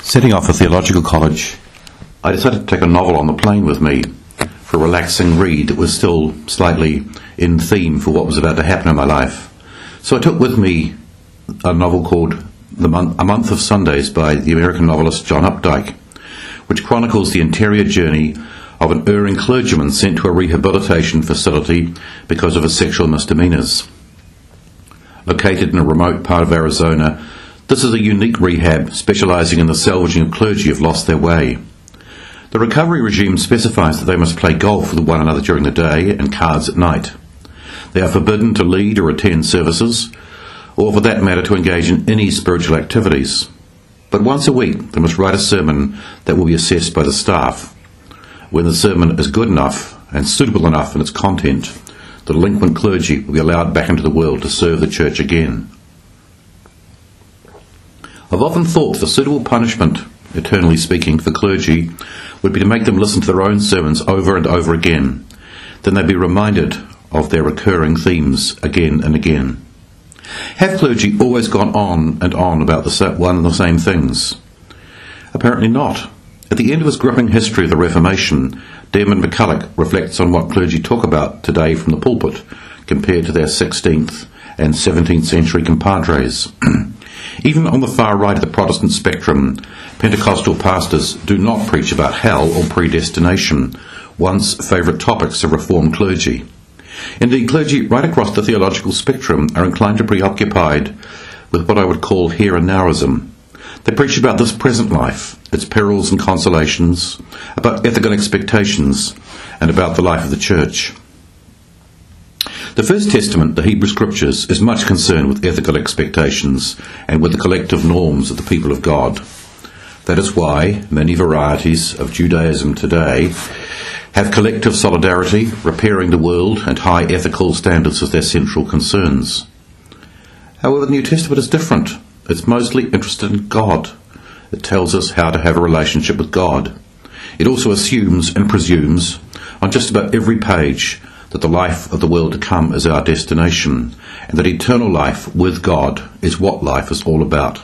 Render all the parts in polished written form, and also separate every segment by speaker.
Speaker 1: Setting off for theological college, I decided to take a novel on the plane with me for a relaxing read that was still slightly in theme for what was about to happen in my life. So I took with me a novel called A Month of Sundays by the American novelist John Updike, which chronicles the interior journey of an erring clergyman sent to a rehabilitation facility because of his sexual misdemeanors. Located in a remote part of Arizona, this is a unique rehab specialising in the salvaging of clergy who've lost their way. The recovery regime specifies that they must play golf with one another during the day and cards at night. They are forbidden to lead or attend services, or for that matter to engage in any spiritual activities. But once a week they must write a sermon that will be assessed by the staff. When the sermon is good enough and suitable enough in its content, the delinquent clergy will be allowed back into the world to serve the church again. I've often thought that a suitable punishment, eternally speaking, for clergy would be to make them listen to their own sermons over and over again. Then they'd be reminded of their recurring themes again and again. Have clergy always gone on and on about one and the same things? Apparently not. At the end of his gripping history of the Reformation, Dermot McCulloch reflects on what clergy talk about today from the pulpit compared to their 16th and 17th century compadres. Even on the far right of the Protestant spectrum, Pentecostal pastors do not preach about hell or predestination, once favourite topics of Reformed clergy. Indeed, clergy right across the theological spectrum are inclined to be preoccupied with what I would call here and nowism. They preach about this present life, its perils and consolations, about ethical expectations, and about the life of the church. The First Testament, the Hebrew Scriptures, is much concerned with ethical expectations and with the collective norms of the people of God. That is why many varieties of Judaism today have collective solidarity, repairing the world, and high ethical standards as their central concerns. However, the New Testament is different. It's mostly interested in God. It tells us how to have a relationship with God. It also assumes and presumes on just about every page that the life of the world to come is our destination, and that eternal life with God is what life is all about.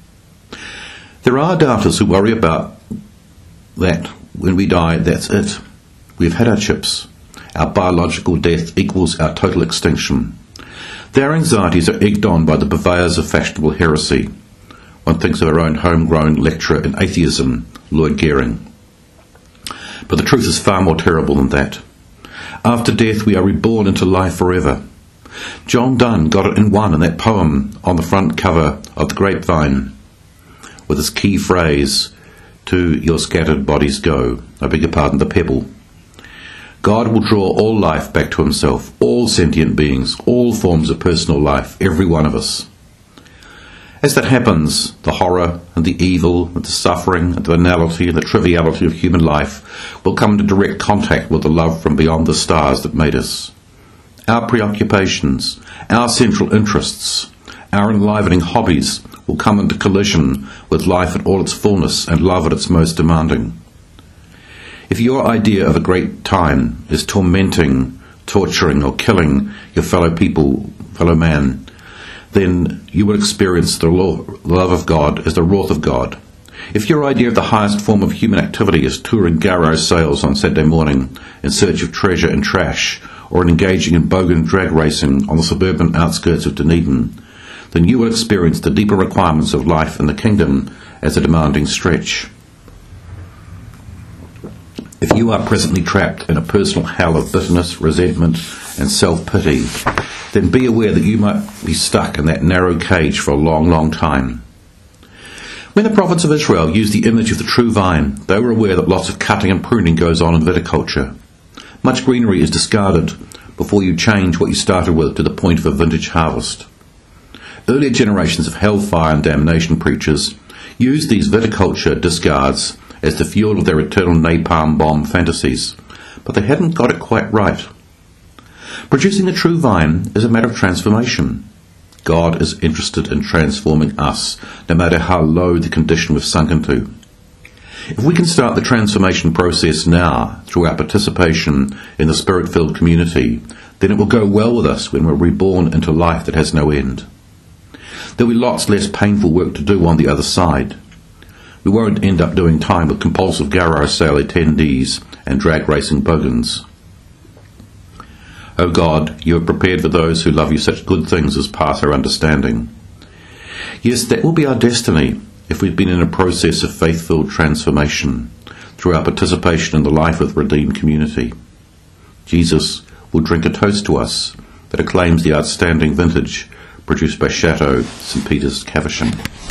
Speaker 1: There are doubters who worry about that when we die, that's it. We've had our chips. Our biological death equals our total extinction. Their anxieties are egged on by the purveyors of fashionable heresy. One thinks of our own homegrown lecturer in atheism, Lloyd Gearing. But the truth is far more terrible than that. After death we are reborn into life forever. John Donne got it in one in that poem on the front cover of The Grapevine, with his key phrase, "To your scattered bodies go," the pebble. God will draw all life back to himself, all sentient beings, all forms of personal life, every one of us. As that happens, the horror and the evil and the suffering and the banality and the triviality of human life will come into direct contact with the love from beyond the stars that made us. Our preoccupations, our central interests, our enlivening hobbies will come into collision with life in all its fullness and love at its most demanding. If your idea of a great time is tormenting, torturing or killing your fellow man, then you will experience the love of God as the wrath of God. If your idea of the highest form of human activity is touring garage sales on Saturday morning in search of treasure and trash, or in engaging in bogan drag racing on the suburban outskirts of Dunedin, then you will experience the deeper requirements of life in the kingdom as a demanding stretch. If you are presently trapped in a personal hell of bitterness, resentment, and self-pity, then be aware that you might be stuck in that narrow cage for a long, long time. When the prophets of Israel used the image of the true vine, they were aware that lots of cutting and pruning goes on in viticulture. Much greenery is discarded before you change what you started with to the point of a vintage harvest. Earlier generations of hellfire and damnation preachers used these viticulture discards as the fuel of their eternal napalm bomb fantasies, but they hadn't got it quite right. Producing the true vine is a matter of transformation. God is interested in transforming us, no matter how low the condition we've sunk into. If we can start the transformation process now through our participation in the Spirit-filled community, then it will go well with us when we're reborn into life that has no end. There will be lots less painful work to do on the other side. We won't end up doing time with compulsive garage sale attendees and drag racing bogans. O God, you have prepared for those who love you such good things as pass our understanding. Yes, that will be our destiny if we've been in a process of faith-filled transformation through our participation in the life of the redeemed community. Jesus will drink a toast to us that acclaims the outstanding vintage produced by Chateau St. Peter's Caversham.